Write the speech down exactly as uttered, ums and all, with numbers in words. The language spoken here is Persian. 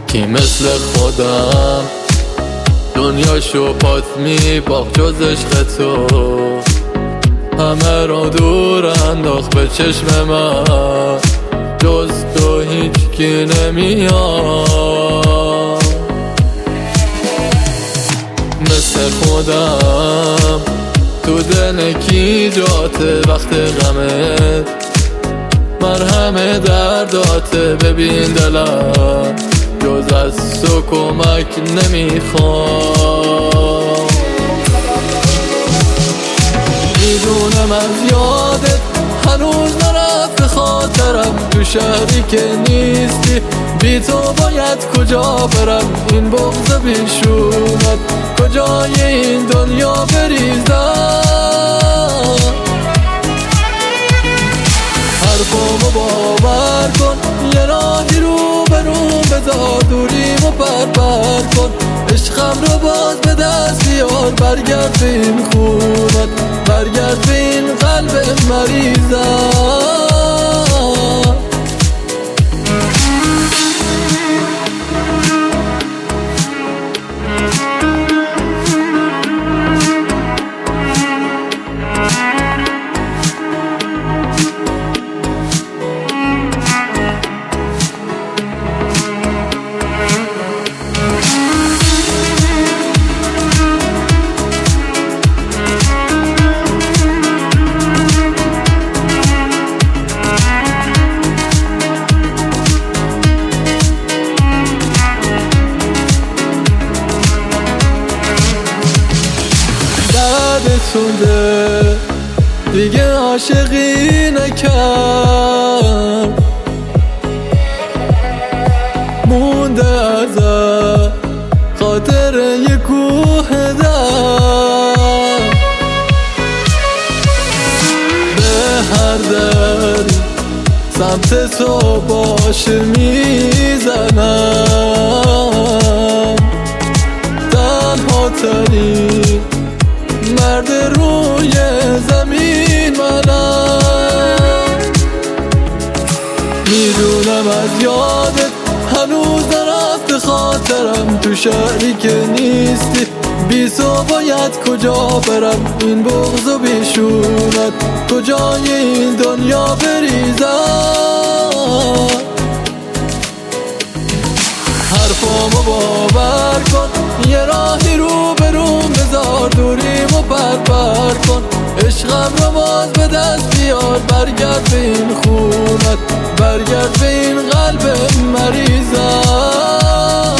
کی مثل خودم دنیاشو پات میباخت جز عشق تو، همه رو دور انداخت به چشم من، جز تو هیچ کی نمیاد. مثل خودم تو دل کی جاته وقت غمت، مرهم درداته. ببین دلم جز از تو کمک نمیخوام. میدونم از یادت هنوز نرفت خاطرم، تو شهری که نیستی بی تو باید کجا برم. این بغض بیشونت کجای این دنیا بریزم. حرفامو باور کن، یه راهی رو برون بذار، دوریمو پر پر کن. عشقم رو باز به دست بیار، برگرد به این خونت، برگرد به این قلب مریضم. سونده دیگه عاشقی نکرد، مونده از خاطر یه کوه درد. به هر در سمت تو باش میزنم، تنها ترین مرد روی زمین منم. میدونم از یادت هنوز نرفت خاطرم، تو شهری که نیستی بی تو باید کجا برم. این بغض و بیشونت کجای این دنیا بریزم. حرفامو باور کن، یه راهی رو برون بذار، دوریمو پر پر کن. عشقم رو باز به دست بیار، برگرد به این خونت، برگرد به این قلب مریضم.